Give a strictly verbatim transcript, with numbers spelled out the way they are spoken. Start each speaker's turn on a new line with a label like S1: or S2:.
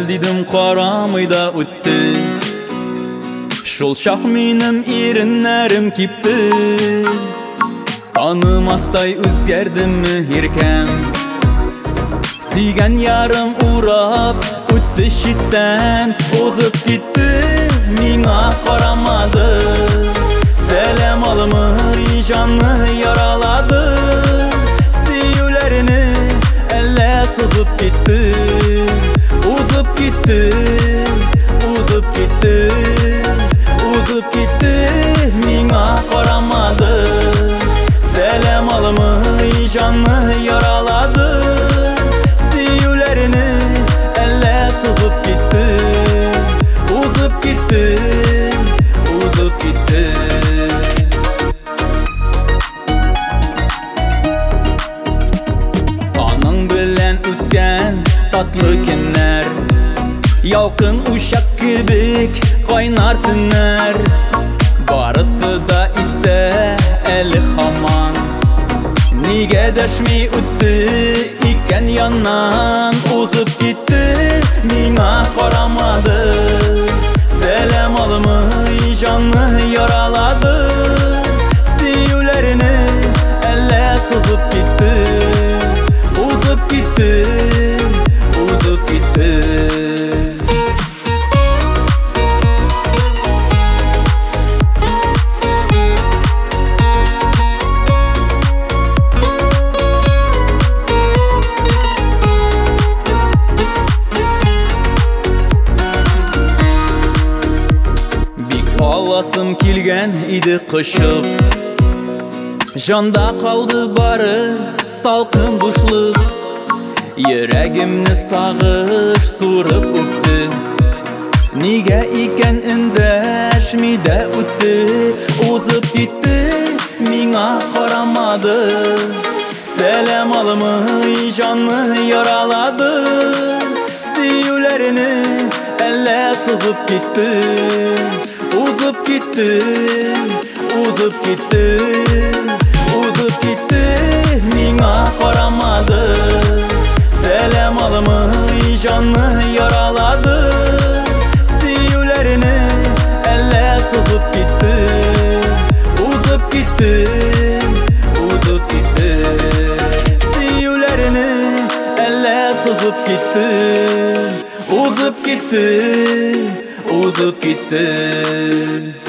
S1: Әлдидім қарамайда өтті. Шол шақ менім ерінәрім кепті. Танымастай өзгердімі еркем. Сүйген ярым урап өтті шеттен. Озып кетті, миңа қарамады. Сәлем алымы жанны яралады. Сүйеулеріні әлі сызып кетті. Озып кетті, озып кетті, озып кетті, миңа қарамады. Сәлем алымы жанны яралады. Сүйеулеріні әлі сызып кетті. Озып кетті, озып кетті. Аның білән өткен татлы кеннәр, ялқын ушак кебек қайнар түннәр. Барысы да истә әлі хаман. Неге дәшмей өтті икән яннан. Озып кетті, миңа қарамады. Сәлем алымы жанны яралады. Сүйеулеріні әлі сызып кетті. Озып кетті, озып кетті. Аласым келген иді қышып, жанда қалды бары салқын бұшлық. Ерәгімні сағыш сұрып өтті. Неге екен үндәшмей дә өтті. Озып кетті, миңа қарамады. Сәлем алымы жанны яралады. Сүйеулеріні әлі сызып кетті. Озып кетті, озып кетті, озып кетті, миңа қарамады. Сәлем алымы жанны яралады. Сүйеулеріні әлі сызып кетті. Озып кетті, озып кетті. Сүйеулеріні әлі сызып кетті. Озып кетті, озып кетті.